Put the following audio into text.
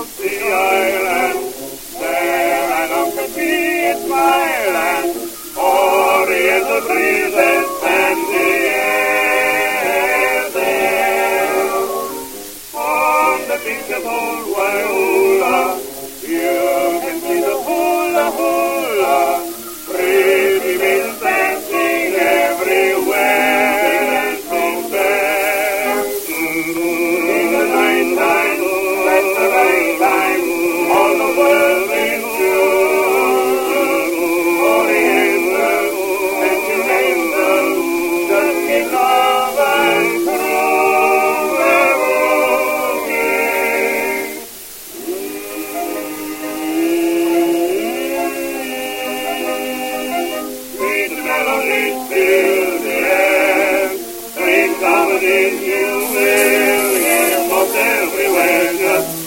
of the island. There I long to be in my land. Oriental breezes and the air there. On the beach of old Waiula, you can see the hula hula. Pretty maidens dancing everywhere. So dance in the night time, that's the right time. All the world is true. Oriental, sentimental, just keep love and true. Sweet melodies fill the air, sweet comedies you will hear most everywhere. Just